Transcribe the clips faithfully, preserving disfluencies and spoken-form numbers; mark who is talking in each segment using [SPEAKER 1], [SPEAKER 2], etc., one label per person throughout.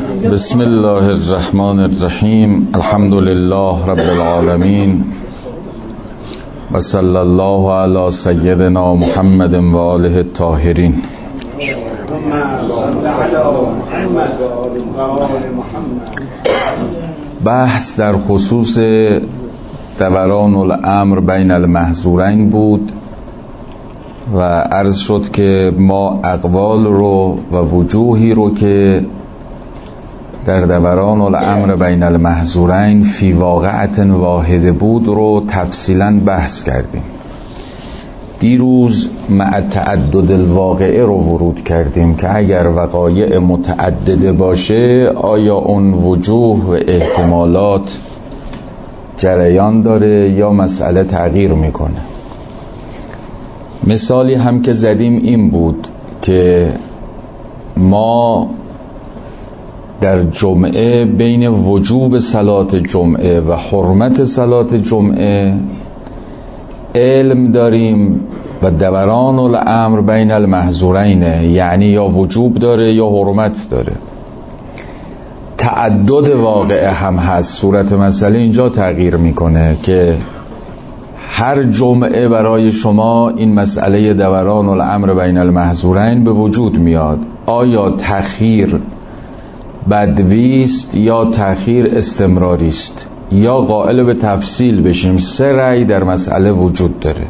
[SPEAKER 1] بسم الله الرحمن الرحیم. الحمد لله رب العالمین و صلی الله علی سیدنا محمد و آله الطاهرین. بحث در خصوص دوران الامر بین المحظورین بود و عرض شد که ما اقوال رو و وجوهی رو که در دوران الامر بین المحظورین فی واقعت واحده بود رو تفصیلا بحث کردیم. دیروز مع تعدد الواقعه رو ورود کردیم که اگر وقایع متعدده باشه آیا اون وجوه و احتمالات جریان داره یا مسئله تغییر میکنه. مثالی هم که زدیم این بود که ما در جمعه بین وجوب صلات جمعه و حرمت صلات جمعه علم داریم و دوران الامر بین المحظورین، یعنی یا وجوب داره یا حرمت داره. تعدد واقعه هم هست. صورت مسئله اینجا تغییر میکنه که هر جمعه برای شما این مسئله دوران الامر بین المحظورین به وجود میاد. آیا تأخیر بدویست یا تأخیر استمراریست، یا قائل به تفصیل بشیم. سه رأی در مسئله وجود داره.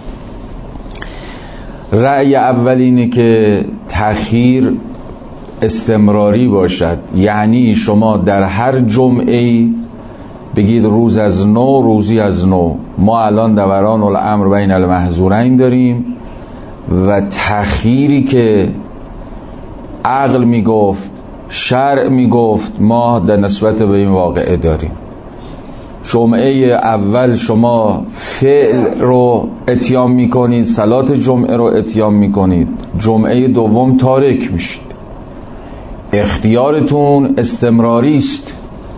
[SPEAKER 1] رأی اول اینه که تأخیر استمراری باشد، یعنی شما در هر جمعه بگید روز از نو روزی از نو. ما الان دوران الامر بین المحظورین داریم و تأخیری که عقل میگفت، شرع میگفت، ما در نسبت به این واقعه داریم. جمعه اول شما فعل رو اتیام میکنید، صلات جمعه رو اتیام میکنید، جمعه دوم تارک میشید. اختیارتون استمراری است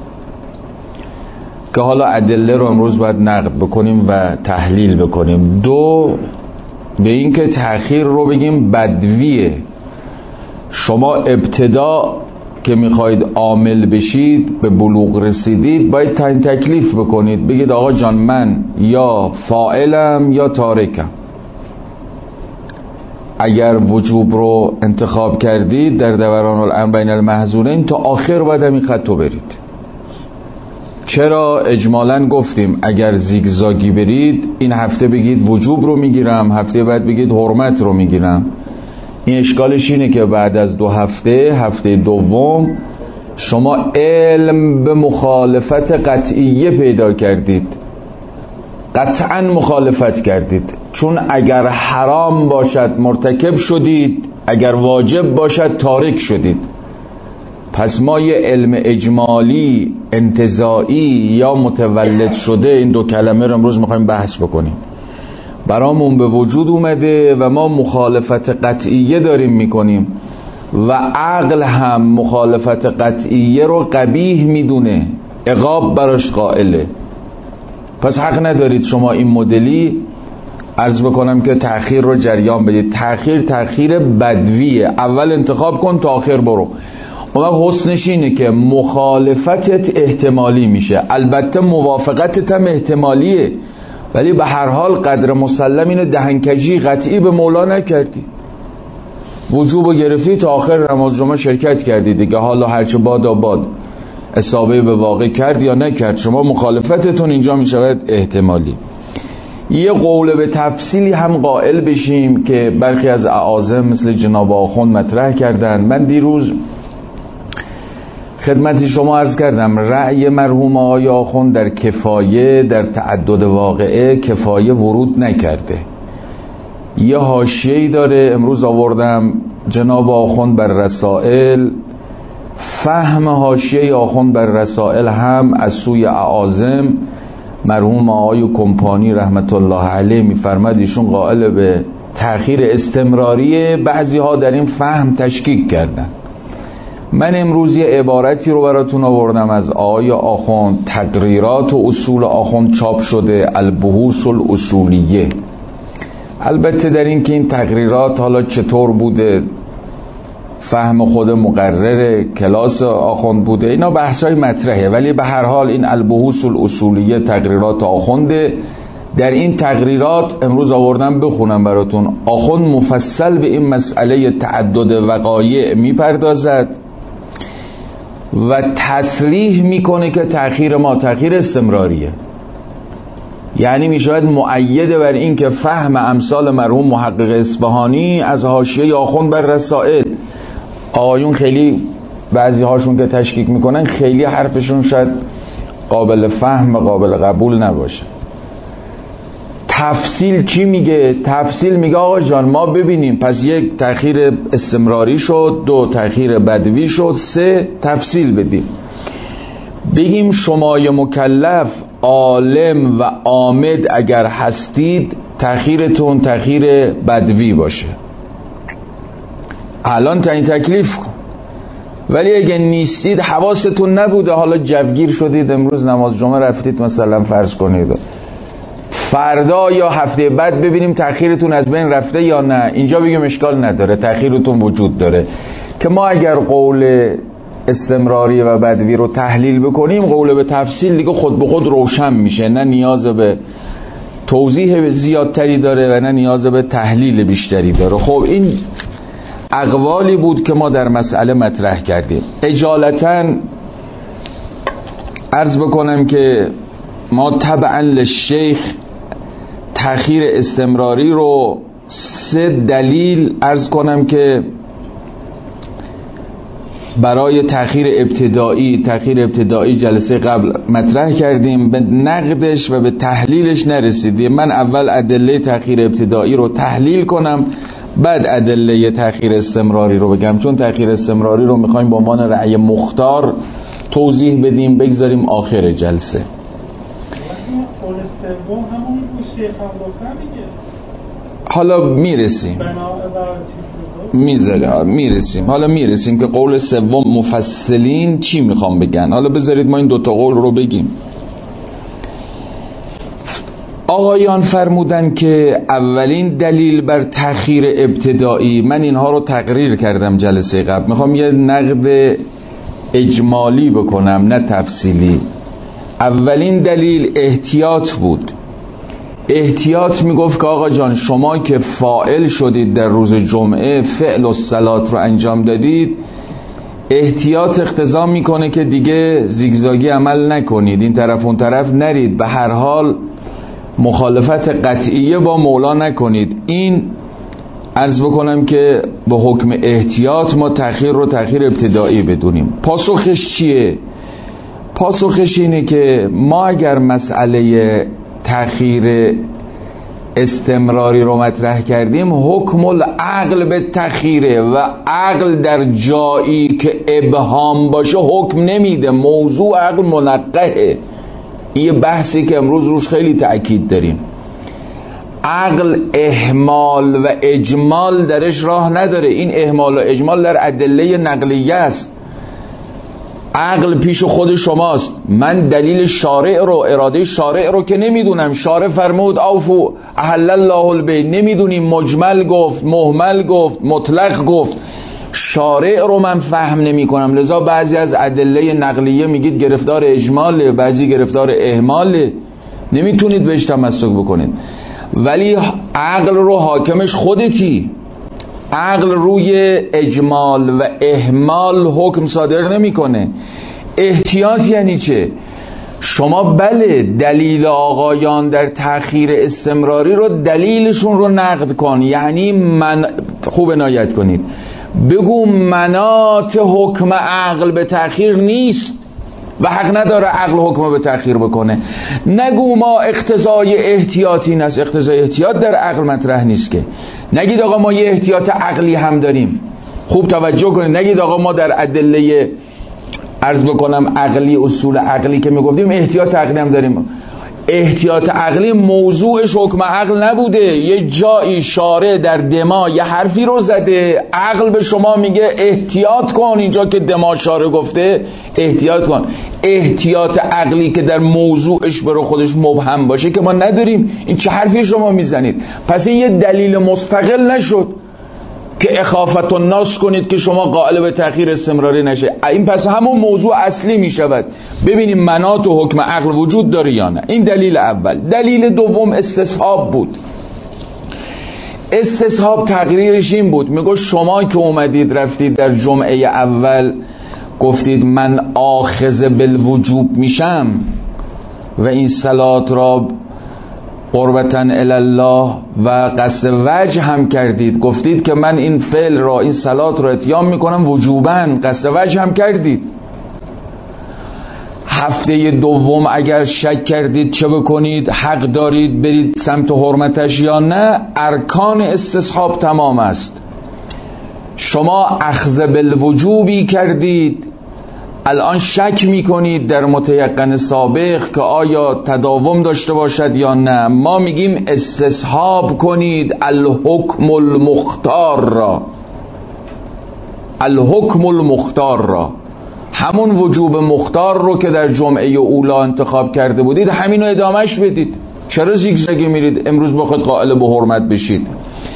[SPEAKER 1] که حالا ادله رو امروز باید نقد بکنیم و تحلیل بکنیم. دو، به این که تأخیر رو بگیم بدویه. شما ابتدا که میخواید عامل بشید، به بلوغ رسیدید، باید تعیین تکلیف بکنید. بگید آقا جان من یا فاعلم یا تارکم. اگر وجوب رو انتخاب کردید در دوران الامر بین المحظورین تا آخر باید همین خطو برید. چرا؟ اجمالاً گفتیم اگر زیگزاگی برید این هفته بگید وجوب رو میگیرم، هفته بعد بگید حرمت رو میگیرم. این اشکالش اینه که بعد از دو هفته هفته دوم شما علم به مخالفت قطعیه پیدا کردید، قطعا مخالفت کردید. چون اگر حرام باشد مرتکب شدید، اگر واجب باشد تارک شدید. پس ما یه علم اجمالی انتزاعی یا متولد شده، این دو کلمه رو امروز میخوایم بحث بکنیم، برامون به وجود اومده و ما مخالفت قطعیه داریم میکنیم و عقل هم مخالفت قطعیه رو قبیح میدونه، عقاب براش قائله. پس حق ندارید شما این مدلی عرض بکنم که تأخیر رو جریان بدید. تأخیر تأخیر بدویه. اول انتخاب کن تا آخر برو. اون حسنش اینه که مخالفتت احتمالی میشه، البته موافقتت هم احتمالیه، ولی به هر حال قدر مسلم اینه دهنکجی قطعی به مولا نکردی. وجوب گرفتی تا آخر نماز جمعه شرکت کردی دیگه، حالا هرچه باد آباد اصابه به واقع کرد یا نکرد، شما مخالفتتون اینجا میشود احتمالی. یه قول به تفصیلی هم قائل بشیم که برخی از اعاظم مثل جناب آخوند مطرح کردن. من دیروز خدمت شما عرض کردم رأی مرحوم آقای آخوند در کفایه، در تعدد واقعه کفایه ورود نکرده. یه حاشیه‌ای داره، امروز آوردم جناب آخوند بر رسائل. فهم حاشیه آخوند بر رسائل هم از سوی اعاظم، مرحوم آقای کمپانی رحمت الله علیه میفرماد ایشون قائل به تأخیر استمراریه. بعضی ها در این فهم تشکیک کردن. من امروز یه عبارتی رو براتون آوردم از آقای آخوند، تقریرات و اصول آخوند چاپ شده، البحوث الاصولیه. البته در این که این تقریرات حالا چطور بوده فهم خود مقرر کلاس آخوند بوده، اینا بحثای مطرحه، ولی به هر حال این البحوث الاصولیه تقریرات آخونده. در این تقریرات امروز آوردم بخونم براتون. آخوند مفصل به این مسئله تعدد وقایع میپردازد و تصریح میکنه که تأخیر ما تأخیر استمراریه، یعنی میشود مؤیده بر این که فهم امثال مرحوم محقق اصفهانی از حاشیه آخوند بر رسائل. آقایون خیلی بعضی هاشون که تشکیک میکنن خیلی حرفشون شاید قابل فهم و قابل قبول نباشه. تفصیل چی میگه؟ تفصیل میگه آقا جان ما ببینیم پس یک تأخیر استمراری شد، دو تأخیر بدوی شد، سه تفصیل بدیم، بگیم شمای مکلف عالم و عامد اگر هستید تأخیرتون تأخیر بدوی باشه، الان تعیین تکلیف کن. ولی اگه نیستید حواستون نبوده، حالا جوگیر شدید، امروز نماز جمعه رفتید مثلا فرض کنید، فردا یا هفته بعد ببینیم تأخیرتون از بین رفته یا نه، اینجا بگیم اشکال نداره تأخیرتون وجود داره. که ما اگر قول استمراری و بدوی رو تحلیل بکنیم، قول به تفصیل دیگه خود به خود روشن میشه، نه نیاز به توضیح زیادتری داره و نه نیاز به تحلیل بیشتری داره. خب این اقوالی بود که ما در مسئله مطرح کردیم. اجالتاً عرض بکنم که ما تبعاً للشیخ تأخیر استمراری رو سه دلیل عرض کنم که برای تأخیر ابتدایی تأخیر ابتدایی جلسه قبل مطرح کردیم، به نقدش و به تحلیلش نرسیدیم. من اول ادله تأخیر ابتدایی رو تحلیل کنم، بعد ادله تأخیر استمراری رو بگم، چون تأخیر استمراری رو میخوایم به عنوان رأی مختار توضیح بدیم بگذاریم آخر جلسه. حالا میرسیم میذاره میرسیم حالا میرسیم که قول سوم مفصلین چی میخوام بگن. حالا بذارید ما این دوتا قول رو بگیم. آقایان فرمودن که اولین دلیل بر تأخیر ابتدایی، من اینها رو تقریر کردم جلسه قبل، میخوام یه نقد اجمالی بکنم نه تفصیلی. اولین دلیل احتیاط بود. احتیاط میگفت که آقا جان شما که فاعل شدید در روز جمعه، فعل الصلات رو انجام دادید، احتیاط اقتضا میکنه که دیگه زیگزاگی عمل نکنید، این طرف اون طرف نرید، به هر حال مخالفت قطعیه با مولا نکنید. این عرض بکنم که به حکم احتیاط ما تأخیر رو تأخیر ابتدایی بدونیم. پاسخش چیه؟ پاسخش اینه که ما اگر مسئله تأخیر استمراری رو مطرح کردیم، حکم العقل به تأخیره و عقل در جایی که ابهام باشه حکم نمیده، موضوع عقل منقحه. این بحثی که امروز روش خیلی تأکید داریم. عقل اهمال و اجمال درش راه نداره. این اهمال و اجمال در ادله نقلیه است. عقل پیش خود شماست. من دلیل شارع رو، اراده شارع رو که نمیدونم. شارع فرمود اوفو احل الله البیع، نمیدونیم مجمل گفت، مهمل گفت، مطلق گفت. شارع رو من فهم نمی کنم، لذا بعضی از ادله نقلیه میگید گرفتار اجماله، بعضی گرفتار اهماله، نمیتونید بهش تمسک بکنید. ولی عقل رو حاکمش خودتی. عقل روی اجمال و اهمال حکم صادر نمیکنه. احتیاط یعنی چه؟ شما بله دلیل آقایان در تأخیر استمراری رو دلیلشون رو نقد کن، یعنی من خوب عنایت کنید، بگو مناط حکم عقل به تأخیر نیست و حق نداره عقل حکم به تأخیر بکنه. نگو ما اقتضای احتیاطی نست، اقتضای احتیاط در عقل مطرح نیست که. نگید آقا ما یه احتیاط عقلی هم داریم. خوب توجه کنید، نگید آقا ما در ادله عرض بکنم عقلی، اصول عقلی که میگفتیم احتیاط عقلی هم داریم. احتیاط عقلی موضوعش حکم عقل نبوده. یه جایی شارع در دما یه حرفی رو زده، عقل به شما میگه احتیاط کن، اینجا که دما شارع گفته احتیاط کن. احتیاط عقلی که در موضوعش برای خودش مبهم باشه که ما نداریم. این چه حرفی شما میزنید؟ پس این یه دلیل مستقل نشد که اخافت الناس کنید که شما قائل به تأخیر استمراری نشه. این پس همون موضوع اصلی می شود. ببینیم مناط و حکم عقل وجود داره یا نه. این دلیل اول. دلیل دوم استصحاب بود. استصحاب تقریرش این بود، میگو شما که اومدید رفتید در جمعه اول گفتید من آخذ بالوجوب میشم و این صلات را قربتاً الله و قصد وجه هم کردید، گفتید که من این فعل را این صلات را اتیام میکنم وجوباً، قصد وجه هم کردید. هفته دوم اگر شک کردید چه بکنید؟ حق دارید برید سمت حرمتش یا نه؟ ارکان استصحاب تمام است. شما اخذ بالوجوبی کردید، الان شک میکنید در متیقن سابق که آیا تداوم داشته باشد یا نه. ما میگیم استصحاب کنید الحکم المختار را، الحکم المختار را، همون وجوب مختار رو که در جمعه اولا انتخاب کرده بودید همینو ادامهش بدید. چرا زیگزگی میرید امروز بخواد قائل به حرمت بشید؟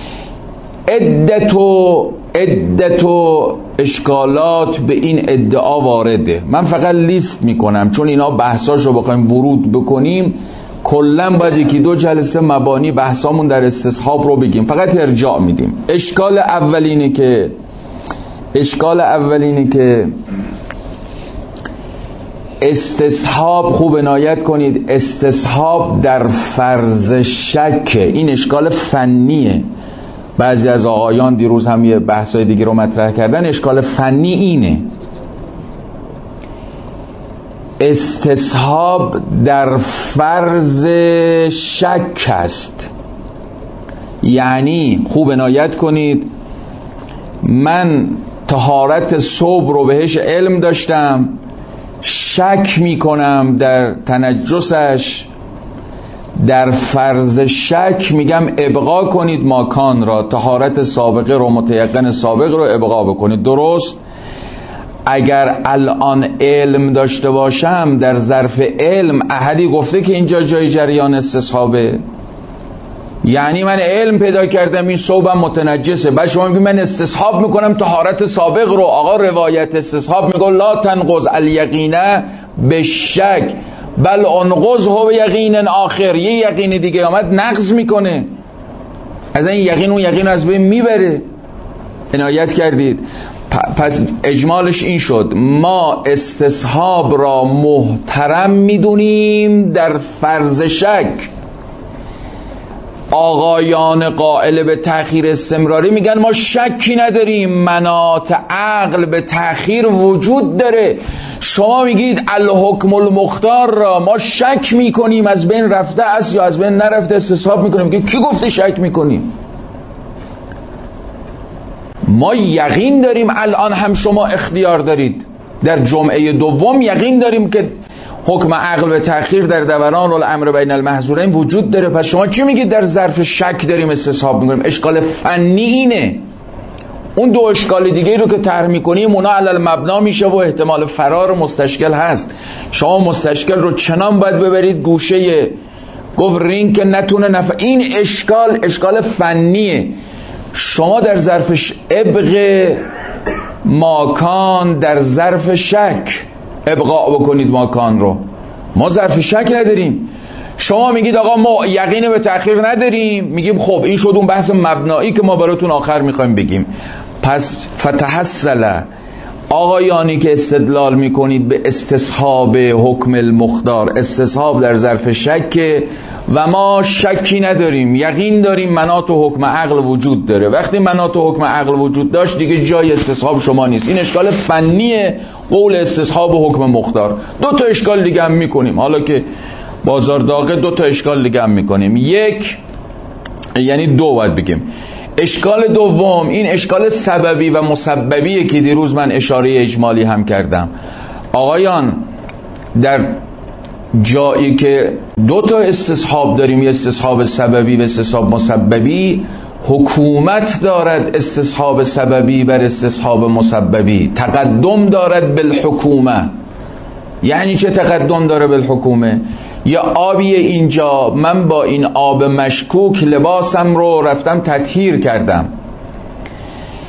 [SPEAKER 1] عدتو عدتو اشکالات به این ادعا وارده. من فقط لیست میکنم چون اینا بحثاشو بخوایم ورود بکنیم کلن باید یکی دو جلسه مبانی بحثامون در استصحاب رو بگیم. فقط ارجاع میدیم. اشکال اولینه که اشکال اولینه که استصحاب، خوب عنایت کنید، استصحاب در فرض شک، این اشکال فنیه. بعضی از آقایان دیروز هم یه بحثای دیگه رو مطرح کردن. اشکال فنی اینه، استصحاب در فرض شک است. یعنی خوب عنایت کنید، من طهارت صبح رو بهش علم داشتم، شک میکنم در تنجسش، در فرض شک میگم ابقا کنید ماکان را، طهارت سابقه رو متیقن سابق رو ابقا بکنید. درست؟ اگر الان علم داشته باشم در ظرف علم احدی گفته که اینجا جای جریان استصحابه؟ یعنی من علم پیدا کردم این صوبم متنجسه، بعد شما میگید من استصحاب میکنم طهارت سابق رو. آقا روایت استصحاب میگه لا تنقض الیقینه به شک بل انقضه یقین آخر. یه یقین دیگه آمد نقض میکنه، از این یقین اون یقین از بین میبره. عنایت کردید؟ پس اجمالش این شد، ما استصحاب را محترم میدونیم در فرض شک. آقایان قائل به تأخیر استمراری میگن ما شکی نداریم، مناط عقل به تأخیر وجود داره. شما میگید الحکم المختار را ما شک میکنیم از بین رفته است یا از بین نرفته استصحاب میکنیم. که کی گفته شک میکنیم؟ ما یقین داریم الان هم شما اختیار دارید. در جمعه دوم یقین داریم که حکم عقل به تأخیر در دوران الامر بین المحظورین وجود داره. پس شما چی میگید در ظرف شک داریم استصحاب میکنیم؟ اشکال فنی اینه. اون دو اشکال دیگه رو که طرح میکنیم اونا علل مبنا میشه و احتمال فرار مستشکل هست. شما مستشکل رو چنان باید ببرید گوشه گفت رینگ که نتونه نفع. این اشکال اشکال فنیه. شما در ظرف ابغ ماکان در ظرف شک ابقاء بکنید ماکان رو. ما ظرف شک نداریم. شما میگید آقا ما یقین به تأخیر نداریم، میگیم خب این شد اون بحث مبنایی که ما براتون آخر میخوایم بگیم. پس فتحصل آقایانی که استدلال میکنید به استصحاب حکم المختار، استصحاب در ظرف شک و ما شکی نداریم، یقین داریم مناط و حکم عقل وجود داره. وقتی مناط و حکم عقل وجود داشت دیگه جای استصحاب شما نیست. این اشکال فنی قول استصحاب و حکم مختار. دو تا اشکال دیگه هم میکنیم، حالا که بازار داغه دو تا اشکال دیگه هم میکنیم. یک یعنی دو باید بگیم. اشکال دوم این اشکال سببی و مسببیه که دیروز من اشاره اجمالی هم کردم. آقایان در جایی که دو تا استصحاب داریم، یه استصحاب سببی و استصحاب مسببی، حکومت دارد استصحاب سببی بر استصحاب مسببی، تقدم دارد بالحکومه. یعنی چه تقدم داره بالحکومه؟ یا آبی اینجا، من با این آب مشکوک لباسم رو رفتم تطهیر کردم،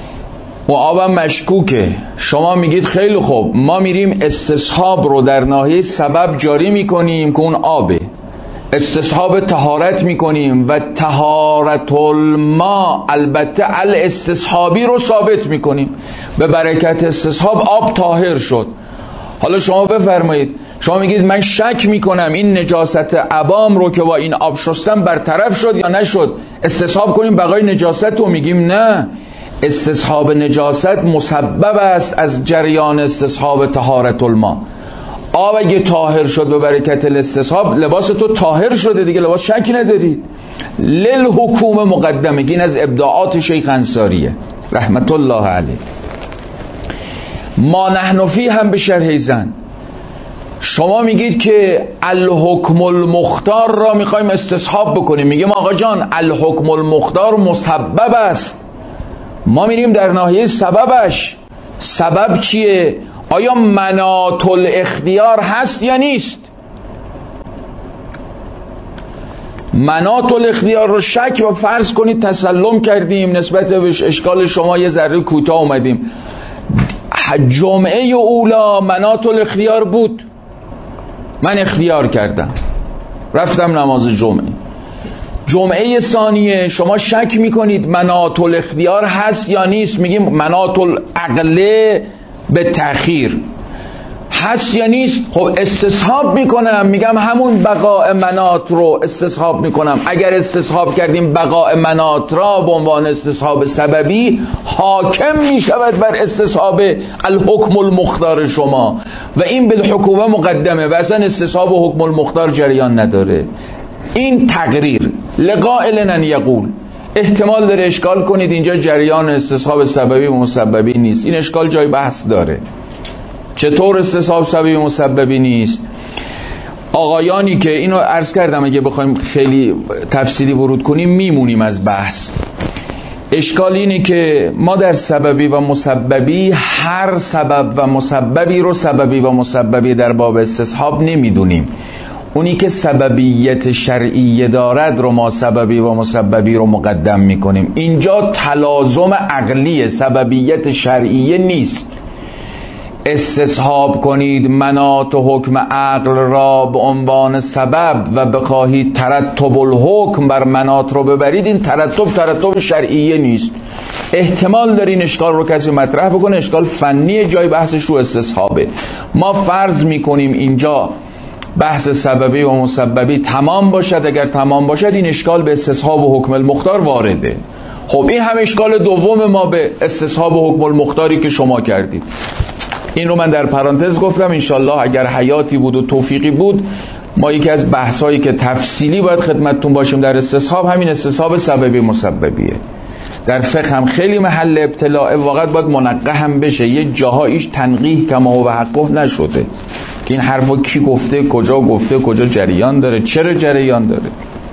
[SPEAKER 1] و آبم مشکوکه. شما میگید خیلی خوب، ما میریم استصحاب رو در ناحیه سبب جاری میکنیم که اون آبه، استصحاب طهارت میکنیم و طهارت الماء البته الاستصحابی رو ثابت میکنیم، به برکت استصحاب آب طاهر شد. حالا شما بفرمایید، شما میگید من شک میکنم این نجاست عبام رو که با این آب شستم برطرف شد یا نشد، استصحاب کنیم بقای نجاست رو. میگیم نه، استصحاب نجاست مسبب است از جریان استصحاب طهارت الماء. آب اگه طاهر شد به برکت الاستصحاب، لباس تو طاهر شده دیگه، لباس شکی ندارید. للحکومه مقدمه، این از ابداعات شیخ انصاریه رحمت الله علیه. ما نحن فی هم به شرح زن، شما میگید که الحکم المختار را میخوایم استصحاب بکنیم، میگیم آقا جان الحکم المختار مسبب است، ما میریم در ناحیه سببش. سبب چیه؟ آیا مناط الاختیار هست یا نیست؟ مناط الاختیار رو شک و فرض کنید تسلم کردیم، نسبت به اشکال شما یه ذره کوتاه اومدیم. جمعه اولا مناط الاختیار بود، من اختیار کردم رفتم نماز جمعه. جمعه ثانیه شما شک میکنید مناط الاختیار هست یا نیست، میگیم مناط العقله به تأخیر هست یا نیست. خب استصحاب میکنم، میگم همون بقاء مناط رو استصحاب میکنم. اگر استصحاب کردیم بقاء مناط را به عنوان استصحاب سببی، حاکم میشود بر استصحاب الحکم المختار شما و این بالحکومه مقدمه و اصلا استصحاب و حکم المختار جریان نداره. این تقریر لقائل ان یقول، احتمال داره اشکال کنید اینجا جریان استصحاب سببی و مسببی نیست. این اشکال جای بحث داره، چطور استصحاب سببی و مسببی نیست؟ آقایانی که اینو عرض کردم اگه بخوایم خیلی تفصیلی ورود کنیم میمونیم از بحث. اشکال اینه که ما در سببی و مسببی هر سبب و مسببی رو سببی و مسببی در باب استصحاب نمیدونیم. اونی که سببیت شرعیه دارد رو ما سببی و مسببی رو مقدم میکنیم. اینجا تلازم عقلی سببیت شرعیه نیست. استصحاب کنید مناط و حکم عقل را به عنوان سبب و بخواهید ترتب الحکم بر مناط رو ببرید، این ترتب ترتب شرعیه نیست. احتمال دارین اشکال رو کسی مطرح بکنه، اشکال فنی، جای بحثش رو استصحابه. ما فرض میکنیم اینجا بحث سببی و مسببی تمام باشد، اگر تمام باشد این اشکال به استصحاب و حکم المختار وارده. خب این هم اشکال دوم ما به استصحاب و حکم المختاری که شما کردید. این رو من در پرانتز گفتم، انشالله اگر حیاتی بود و توفیقی بود ما یکی از بحثایی که تفصیلی باید خدمتتون باشیم در استصحاب همین استصحاب سببی مسببیه. در فقه هم خیلی محل ابتلاء، واقعا باید منقح هم بشه، یه جاهایش تنقیح کما و حقه نشده که این حرفو کی گفته، کجا گفته، کجا جریان داره، چرا جریان داره.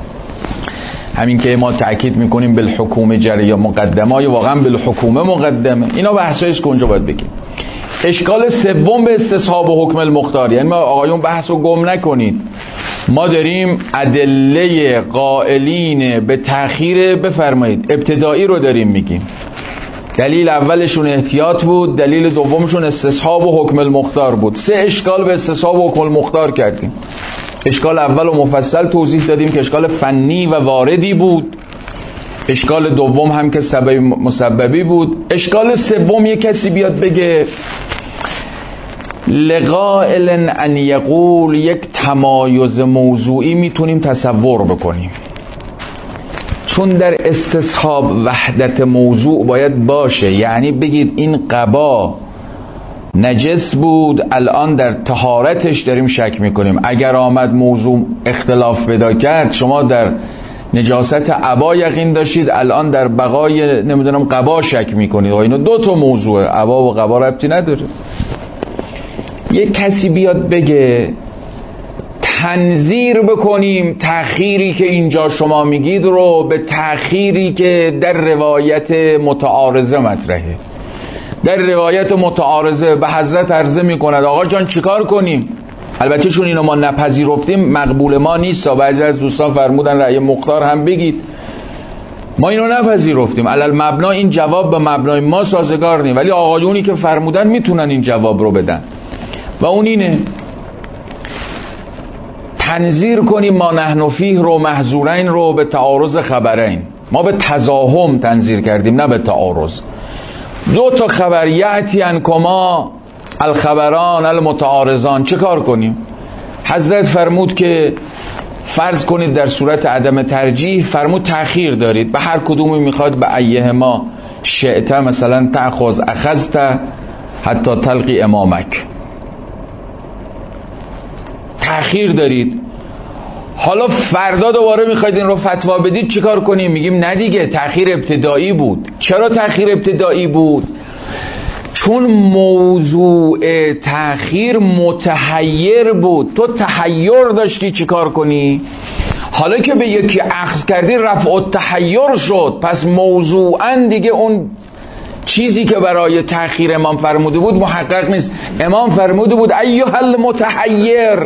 [SPEAKER 1] همین که ما تأکید میکنیم بالحکومه جریان مقدمه، یا واقعا بالحکومه مقدمه، اینا بحثاییست که اونجا باید بگیم. اشکال سوم به استصحاب و حکم المختار، یعنی ما آقایون بحث رو گم نکنید، ما داریم ادله قائلین به تأخیر بفرمایید ابتدایی رو داریم میگیم. دلیل اولشون احتیاط بود، دلیل دومشون استصحاب و حکم المختار بود. سه اشکال به استصحاب و حکم المختار کردیم. اشکال اول و مفصل توضیح دادیم که اشکال فنی و واردی بود. اشکال دوم هم که سبب مسببی بود. اشکال سوم یک کسی بیاد بگه لقائل ان یقول، یک تمایز موضوعی میتونیم تصور بکنیم، چون در استصحاب وحدت موضوع باید باشه. یعنی بگید این قبا نجس بود، الان در طهارتش داریم شک میکنیم. اگر آمد موضوع اختلاف پیدا کرد، شما در نجاست عبا یقین داشتید، الان در بقای نمیدونم قبا شک میکنید. و اینو دو تا موضوع، عبا و قبا ربطی نداره. یک کسی بیاد بگه تنظیر بکنیم تأخیری که اینجا شما میگید رو به تأخیری که در روایت متعارضه مطرحه. در روایت متعارضه به حضرت عرضه میکند آقا جان چیکار کنیم؟ البته چون اینو ما نپذیرفتیم مقبول ما نیست. بعضی از دوستان فرمودن رأی مختار هم بگید. ما اینو نپذیرفتیم. علل مبنا این جواب به مبنای ما سازگار نیست، ولی آقایونی که فرمودن میتونن این جواب رو بدن و اون اینه تنظیر کنیم ما نحن فیه رو محظورین رو به تعارض خبرین. ما به تزاحم تنظیر کردیم نه به تعارض. دو تا خبر یأتی انکما الخبران المتعارضان، چه کار کنیم؟ حضرت فرمود که فرض کنید در صورت عدم ترجیح فرمود تأخیر دارید، به هر کدومی میخواد به ایهما شئت مثلا تأخذ اخذت حتی تلقی امامک، تأخیر دارید. حالا فردا دوباره میخواید این رو فتوا بدید، چی کار کنیم؟ میگیم نه دیگه تأخیر ابتدایی بود. چرا تأخیر ابتدایی بود؟ چون موضوع تأخیر متحیر بود، تو تحیر داشتی چی کار کنی؟ حالا که به یکی اخذ کردی رفع التحیر شد، پس موضوعاً دیگه اون چیزی که برای تأخیر امام فرموده بود محقق نیست. امام فرموده بود ایها المتحیر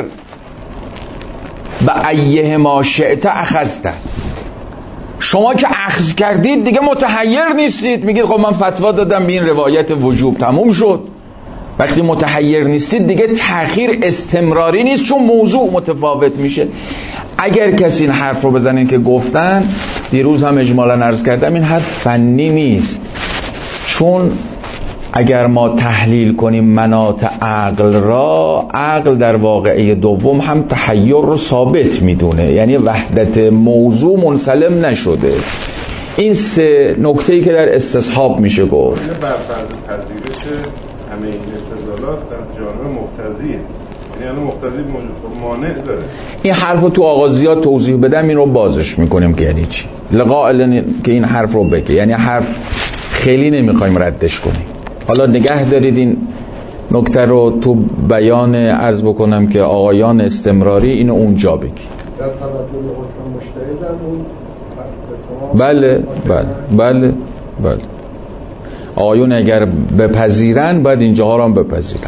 [SPEAKER 1] به ایه ما شئت اخذت. شما که اخذ کردید دیگه متحیر نیستید، میگید خب من فتوا دادم به این روایت وجوب، تموم شد. وقتی متحیر نیستید دیگه تأخیر استمراری نیست، چون موضوع متفاوت میشه. اگر کسی این حرف رو بزنه که گفتن، دیروز هم اجمالا عرض کردم این حرف فنی نیست، چون اگر ما تحلیل کنیم مناط عقل را، عقل در واقعه دوم هم تحیر رو ثابت میدونه، یعنی وحدت موضوع منسلم نشده. این سه نکته‌ای که در استصحاب میشه گفت.
[SPEAKER 2] بر فرض پذیرش همه این استدلالات در جانب مقتضیه، یعنی مقتضی مانع داره.
[SPEAKER 1] این حرف رو تو آغازیات توضیح بدم، این رو بازش میکنیم که یعنی چی لقائل که این حرف رو بگه، یعنی حرف خیلی نمیخوایم ردش کنیم. حالا نگه دارید این نکته رو تو بیان عرض بکنم که آقایان استمراری اینو اونجا بگید.
[SPEAKER 3] در تبدیل حکم مجتهدن اون
[SPEAKER 1] بله بله بله بله آقایون اگر بپذیرن باید اینجاها رو هم بپذیرن.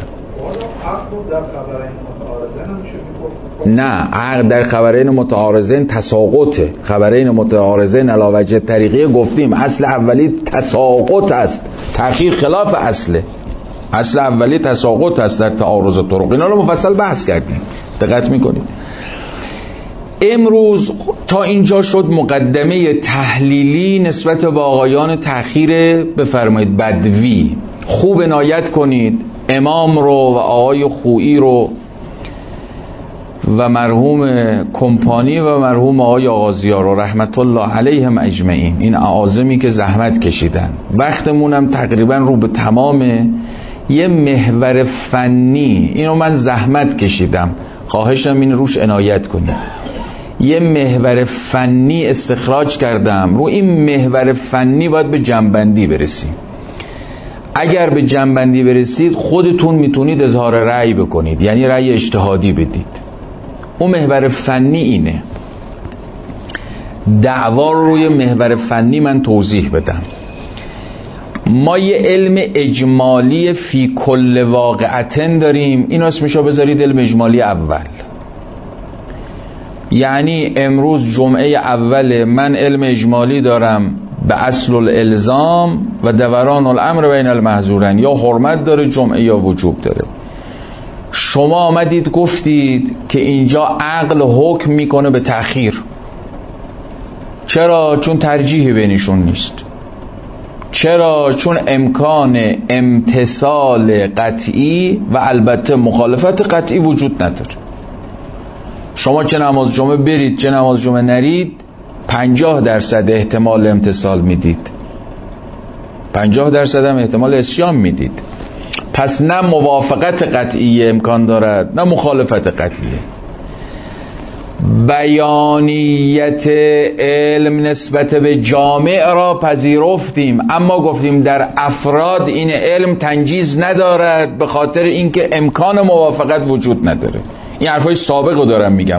[SPEAKER 1] نه، عقد در خبرین متعارضین تساقطه. خبرین متعارضین علی وجه طریقی گفتیم اصل اولی تساقط است، تأخیر خلاف اصله. اصل اولی تساقط است در تعارض طرق. اینا رو مفصل بحث کردیم، دقت میکنید. امروز تا اینجا شد مقدمه تحلیلی نسبت به آقایان تأخیر بفرمایید بدوی. خوب عنایت کنید امام رو و آقای خویی رو و مرحوم کمپانی و مرحوم آقای آغازیا رو رحمت الله علیهم اجمعین، این اعاظمی که زحمت کشیدن. وقتمونم تقریبا رو به تمامه. یه محور فنی اینو من زحمت کشیدم، خواهشم این روش عنایت کنید. یه محور فنی استخراج کردم، رو این محور فنی باید به جنبندی برسیم. اگر به جنبندی برسید خودتون میتونید اظهار رأی بکنید، یعنی رأی اجتهادی بدید. اون محور فنی اینه. دعوا رو روی محور فنی من توضیح بدم. ما یه علم اجمالی فی کل واقعتن داریم، اینو اسمشو بذارید علم اجمالی اول. یعنی امروز جمعه اول من علم اجمالی دارم به اصل الالزام و دوران الامر بین المحظورین، یا حرمت داره جمعه یا وجوب داره. شما آمدید گفتید که اینجا عقل حکم میکنه به تأخیر. چرا؟ چون ترجیح بینشون نیست. چرا؟ چون امکان امتثال قطعی و البته مخالفت قطعی وجود نداره. شما چه نماز جمعه برید چه نماز جمعه نرید، پنجاه درصد احتمال امتثال میدید، پنجاه درصد هم احتمال عصیان میدید. پس نه موافقت قطعی امکان دارد نه مخالفت قطعیه. بیانیت علم نسبت به جامع را پذیرفتیم، اما گفتیم در افراد این علم تنجیز ندارد به خاطر اینکه امکان موافقت وجود نداره. این حرفای سابق رو دارم میگم.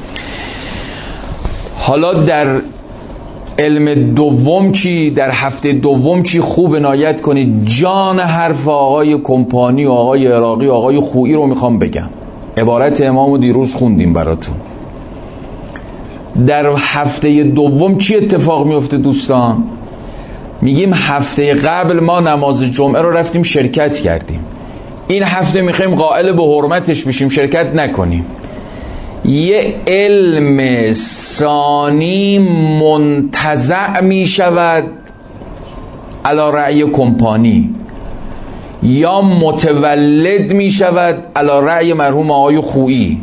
[SPEAKER 1] حالا در علم دوم چی؟ در هفته دوم چی؟ خوب عنایت کنید. جان حرف آقای کمپانی و آقای عراقی و آقای خویی رو میخوام بگم. عبارت امامو دیروز خوندیم براتون. در هفته دوم چی اتفاق میفته دوستان؟ میگیم هفته قبل ما نماز جمعه رو رفتیم شرکت کردیم، این هفته میخوایم قائل به حرمتش بشیم شرکت نکنیم. یه علم ثانی منتزع میشود علی رأی کمپانی یا متولد میشود علی رأی مرحوم آقای خویی.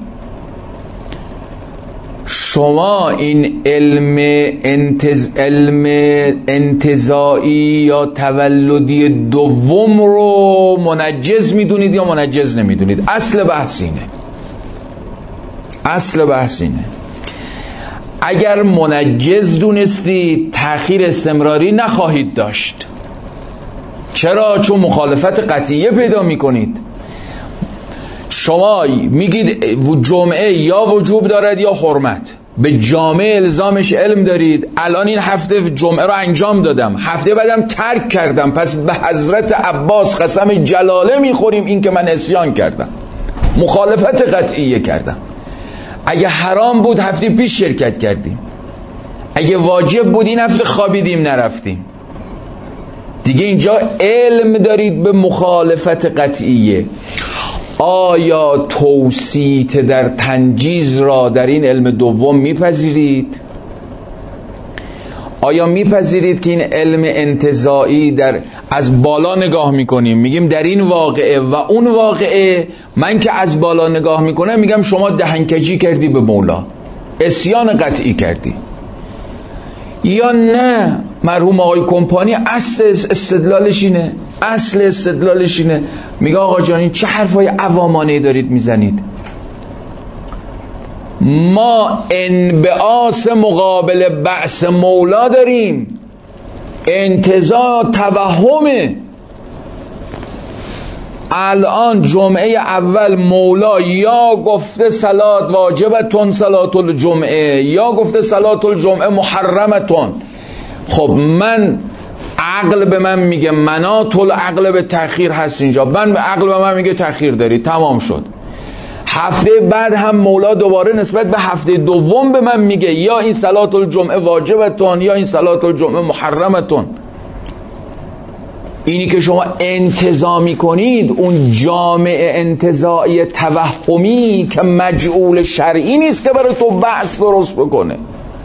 [SPEAKER 1] شما این علم انتز... علم انتزاعی یا تولدی دوم رو منجز میدونید یا منجز نمیدونید؟ اصل بحث اینه، اصل بحث اینه. اگر منجز دونستید تأخیر استمراری نخواهید داشت. چرا؟ چون مخالفت قطعیه پیدا میکنید. شما میگید جمعه یا وجوب دارد یا حرمت، به جامعه الزامش علم دارید. الان این هفته جمعه رو انجام دادم، هفته بعدم ترک کردم، پس به حضرت عباس قسم جلاله میخوریم این که من عصیان کردم، مخالفت قطعیه کردم. اگه حرام بود هفته پیش شرکت کردیم، اگه واجب بود این هفته خوابیدیم نرفتیم. دیگه اینجا علم دارید به مخالفت قطعیه. آیا توسیط در تنجیز را در این علم دوم میپذیرید؟ آیا میپذیرید که این علم انتزاعی در از بالا نگاه میکنیم، میگیم در این واقعه و اون واقعه، من که از بالا نگاه میکنم میگم شما دهنکجی کردی به مولا، عصیان قطعی کردی؟ یا نه مرحوم آقای کمپانی اصل استدلالش اینه، اصل استدلالش اینه، میگه آقا جانی چه حرفای عوامانه دارید میزنید؟ ما انبعاث مقابل بعث مولا داریم، انتزاع توهمه. الان جمعه اول مولا یا گفته صلات واجبتون صلات الجمعه یا گفته صلات الجمعه محرمتون. خب من عقل به من میگه مناط العقل به تأخیر هست اینجا، من به عقل به من میگه تأخیر داری، تمام شد. هفته بعد هم مولا دوباره نسبت به هفته دوم به من میگه یا این صلات الجمعه واجبتون یا این صلات الجمعه محرمتون. اینی که شما انتظامی کنید اون جامعه انتزاعی توهمی که مجعول شرعی نیست که برای تو بحث درست بکنه.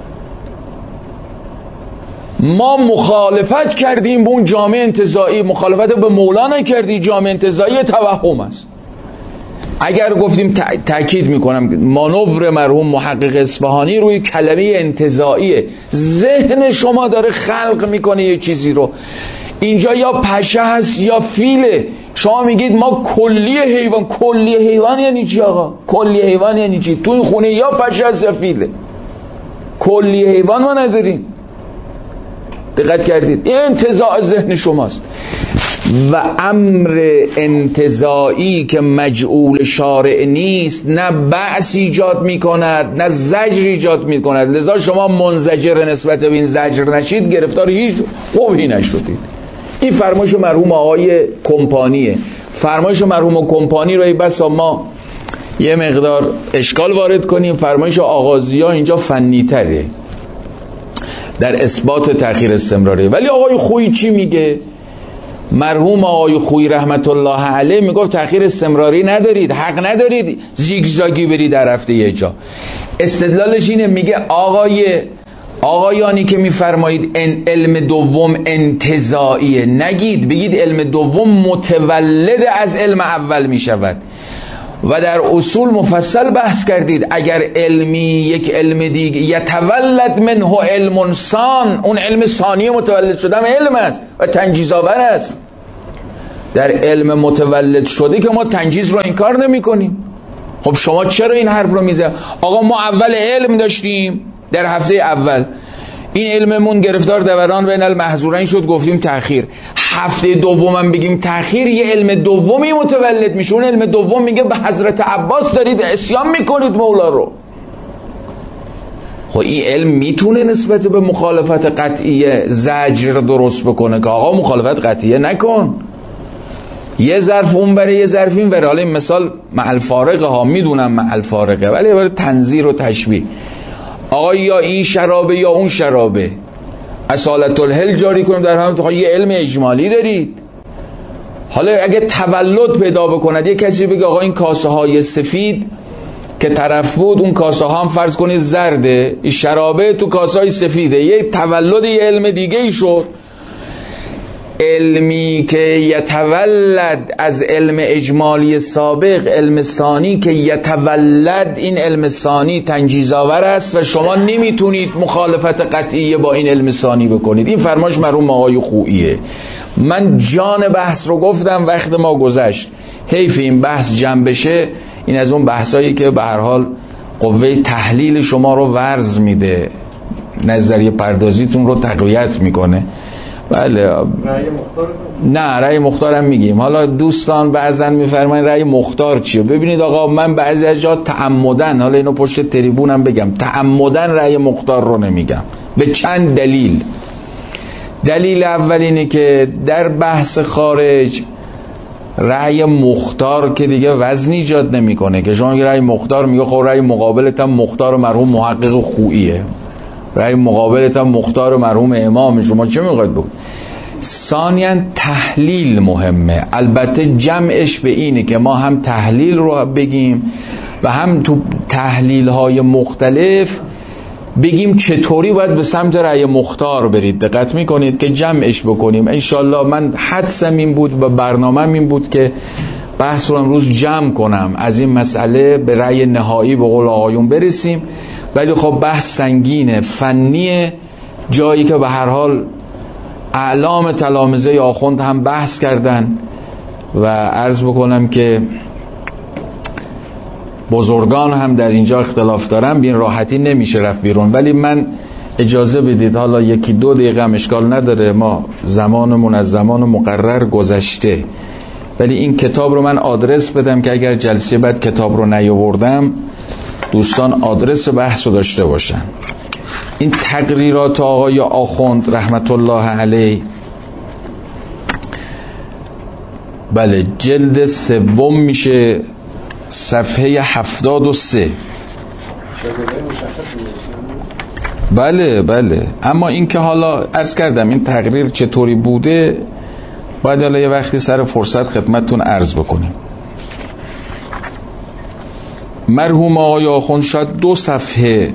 [SPEAKER 1] ما مخالفت کردیم به اون جامعه انتزاعی، مخالفت به مولا نکردی، جامعه انتزاعی توهم است. اگر گفتیم تأکید میکنم مانور مرحوم محقق اصفهانی روی کلمه انتزاعیه، ذهن شما داره خلق میکنه یه چیزی رو. اینجا یا پشه هست یا فیله. شما میگید ما کلی حیوان، کلی حیوان یعنی چی آقا؟ کلی حیوان یعنی چی؟ تو این خونه یا پشه هست یا فیله، کلی حیوان ما نداریم. دقت کردید؟ این انتزاع ذهن شماست. و امر انتزاعی که مجعول شارع نیست نه بأس ایجاد میکند نه زجر ایجاد میکند، لذا شما منزجر نسبت به این زجر نشید، گرفتار هیچ قبحی نشدید. این فرمایش مرحوم آقای کمپانیه. فرمایش مرحوم کمپانی رو بسا ما یه مقدار اشکال وارد کنیم. فرمایش آغازی ها اینجا فنی تره در اثبات تأخیر استمراری. ولی آقای خویی چی میگه؟ مرحوم آقای خویی رحمت الله علیه میگفت تأخیر استمراری ندارید، حق ندارید زیگزاگی برید در هفته یه جا. استدلالش اینه، میگه آقای آقایانی که میفرمایید ان علم دوم انتزاعیه، نگید، بگید علم دوم متولد از علم اول میشود. و در اصول مفصل بحث کردید اگر علمی یک علم دیگه یتولد منه علم ثان، اون علم ثانی متولد شده هم علم است و تنجیز آور است. در علم متولد شده که ما تنجیز رو انکار نمی کنیم. خب شما چرا این حرف رو میزه؟ آقا ما اول علم داشتیم در هفته اول، این علممون گرفتار دوران بین المحظورین شد، گفتیم تأخیر. هفته دومم بگیم تأخیر، یه علم دومی متولد میشه. اون علم دوم میگه به حضرت عباس دارید عصیان میکنید مولا رو. خب این علم میتونه نسبت به مخالفت قطعیه زجر درست بکنه که آقا مخالفت قطعیه نکن، یه ظرف اون بره یه ظرف این بره. حالا این مثال مع الفارقه ها، میدونم مع الفارقه، ولی برای تنظیر و تشبیه. آقا یا این شرابه یا اون شرابه، اصالت الحل جاری کنیم در هم. تو یه علم اجمالی دارید. حالا اگه تولد پیدا بکند یه کسی بگه آقا این کاسه های سفید که طرف بود، اون کاسه ها هم فرض کنید زرده، این شرابه تو کاسه های سفیده، یه تولد یه علم دیگه ای شد. علمی که یتولد از علم اجمالی سابق، علم ثانی که یتولد، این علم ثانی تنجیزآور است و شما نمیتونید مخالفت قطعی با این علم ثانی بکنید. این فرمایش مرحوم آقای خوئیه. من جان بحث رو گفتم، وقت ما گذشت، حیف این بحث جمع بشه. این از اون بحثایی که به هر حال قوه تحلیل شما رو ورز میده، نظریه پردازیتون رو تقویت میکنه. بله.
[SPEAKER 3] رأی مختار؟
[SPEAKER 1] نه رأی مختارم میگیم. حالا دوستان بعضن میفرمایید رأی مختار چیه؟ ببینید آقا من بعضی از جا تعمدن، حالا اینو پشت تریبونم بگم، تعمدن رأی مختار رو نمیگم به چند دلیل. دلیل اول اینه که در بحث خارج رأی مختار که دیگه وزن ایجاد نمیکنه که شما رأی مختار میگه خب رأی مقابلت هم مختار مرحوم محقق خوئیه، رأی مقابلت هم مختار مرحوم امام، شما چه میخواید بگید؟ ثانیاً تحلیل مهمه. البته جمعش به اینه که ما هم تحلیل رو بگیم و هم تو تحلیل های مختلف بگیم چطوری باید به سمت رأی مختار برید. دقت میکنید که جمعش بکنیم. انشالله من حدسم این بود و برنامه‌م این بود که بحث رو امروز جمع کنم، از این مسئله به رأی نهایی به قول آقایون برسیم. ولی خب بحث سنگینه، فنیه، جایی که به هر حال اعلام تلامذه آخوند هم بحث کردن و عرض بکنم که بزرگان هم در اینجا اختلاف دارن، بین راحتی نمیشه رفت بیرون. ولی من اجازه بدید حالا یکی دو دقیقه هم اشکال نداره، ما زمانمون از زمان مقرر گذشته، ولی این کتاب رو من آدرس بدم که اگر جلسه بعد کتاب رو نیاوردم دوستان آدرس بحث رو داشته باشن. این تقریرات آقای آخوند رحمت الله علیه، بله جلد سوم میشه، صفحه هفتاد و سه. بله بله. اما این که حالا عرض کردم این تقریر چطوری بوده باید حالا یه وقتی سر فرصت خدمتتون عرض بکنیم. مرحوم آقای آخوند شاید دو صفحه،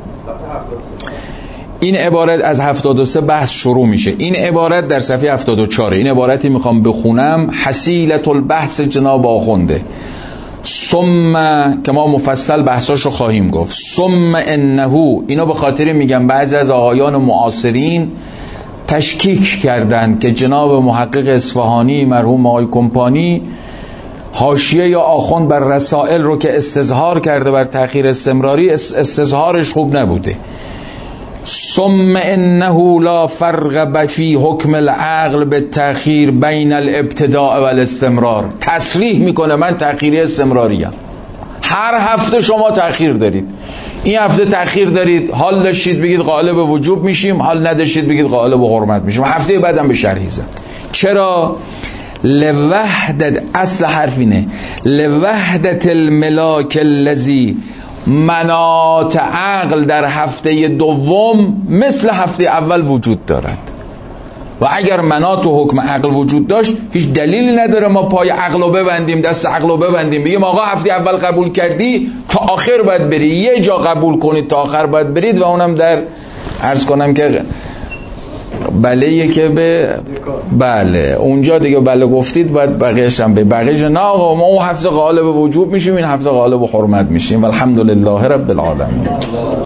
[SPEAKER 1] این عبارت از هفتاد و سه بحث شروع میشه. این عبارت در صفحه هفتاد و چهار، این عبارتی میخوام بخونم، حصیلة البحث جناب آخونده. ثم که ما مفصل بحثاشو خواهیم گفت. ثم انه، اینو به خاطر میگم بعضی از آقایان معاصرین تشکیک کردن که جناب محقق اصفهانی مرحوم آقای کمپانی حاشیه یا آخوند بر رسائل رو که استظهار کرده بر تأخیر استمراری، استظهارش خوب نبوده. ثم انه لا فرق فی حکم العقل بالتأخیر بین الابتداء والاستمرار. تصریح میکنه من تأخیری استمراریم. هر هفته شما تأخیر دارید، این هفته تأخیر دارید، حال داشتید بگید قائل به وجوب میشیم، حال نداشتید بگید قائل به حرمت میشیم، هفته بعدم به شرحی زد. چرا؟ لوحدت، اصل حرف اینه، لوحدت الملاک الذی، مناط عقل در هفته دوم مثل هفته اول وجود دارد و اگر مناط و حکم عقل وجود داشت هیچ دلیلی نداره ما پای عقل رو ببندیم، دست عقل رو ببندیم بگیم آقا هفته اول قبول کردی تا آخر باید بری، یه جا قبول کنید تا آخر باید برید و اونم در عرض کنم که بله که به بله اونجا دیگه بله گفتید باید بقیه‌اش هم به بقیه‌اش نه آقا ما اون هفته قائل به وجوب میشیم این هفته قائل به حرمت میشیم. والحمدلله رب العالمین.